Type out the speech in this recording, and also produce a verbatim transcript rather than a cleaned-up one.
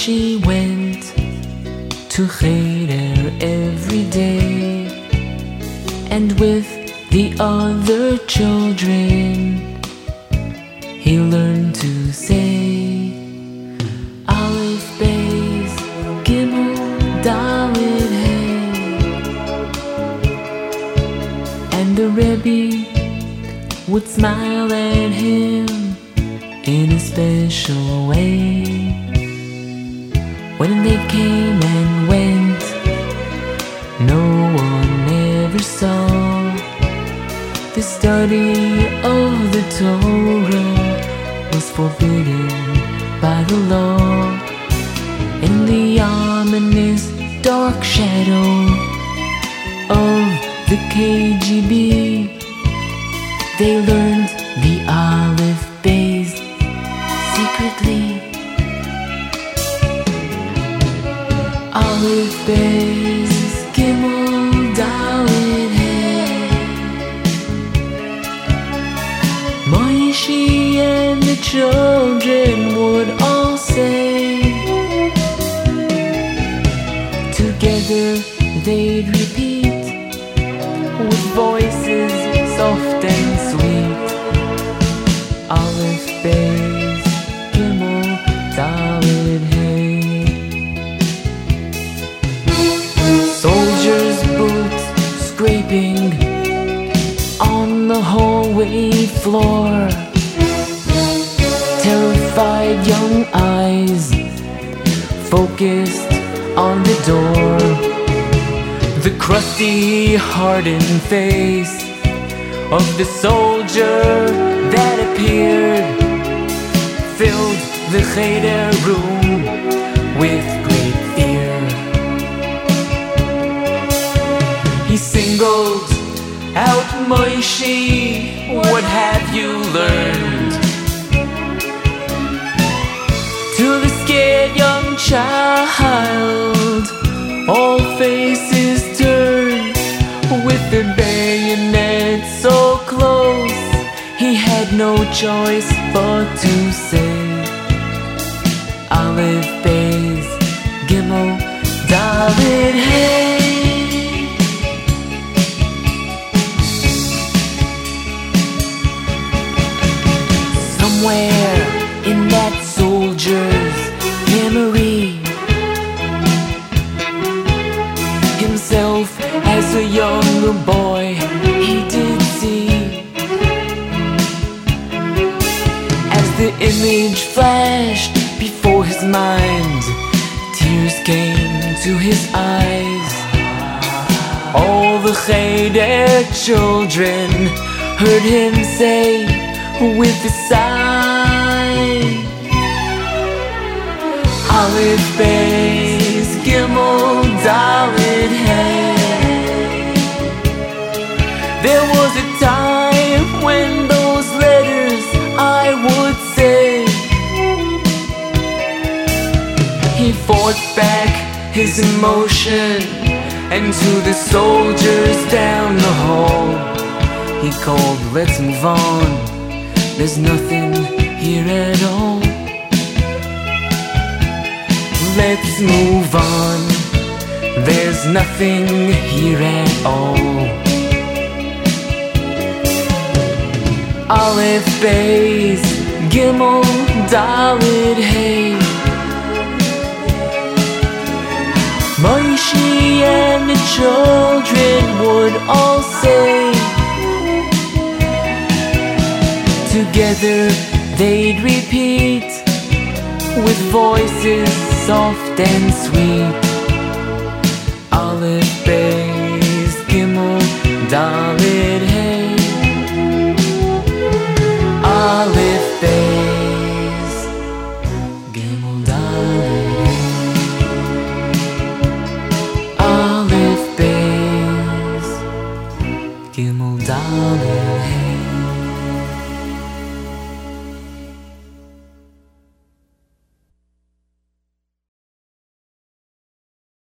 Moishi went to Cheder every day, and with the other children he learned to say Aleph, Beis, Gimel, Dalet, Hey. And the Rebbe would smile at him in a special way. When they came and went, no one ever saw the study of the Torah was forbidden by the law. In the ominous dark shadow of the K G B, they learned the Aleph, Beis secretly. Aleph, Beis, Gimel, Dalet, Hey. Moishi and the children would all say, together they'd repeat with voices soft and sweet. Aleph, Beis, Gimel, Dalet, Hey. Soldiers' boots scraping on the hallway floor, terrified young eyes focused on the door. The crusty, hardened face of the soldier that appeared filled the Cheder room with great fear. He singled out Moishi, what have you learned? To the scared young child, all faces turned with the bayonet so close, he had no choice but to say Aleph, Beis, Gimel, Dalet, Hey. Somewhere in that soldier's memory, himself as a younger boy he did see. As the image flashed before his mind, tears came to his eyes. All the Cheder children heard him say with a sigh, Aleph, Beis, Gimel, Dalet, Hey. There was a time when those letters I would say. He fought back his emotion, and to the soldiers down the hall he called, let's move on, there's nothing here at all. Let's move on, there's nothing here at all. Aleph, Beis, Gimel, Dalet, Hey. Moishi and the children would all say, together they'd repeat with voices soft and sweet. Aleph, Beis, Gimel, Dalet, Hey. Aleph, Beis, Gimel, Dalet, Hey. Aleph, Beis, Gimel, Dalet, Hey.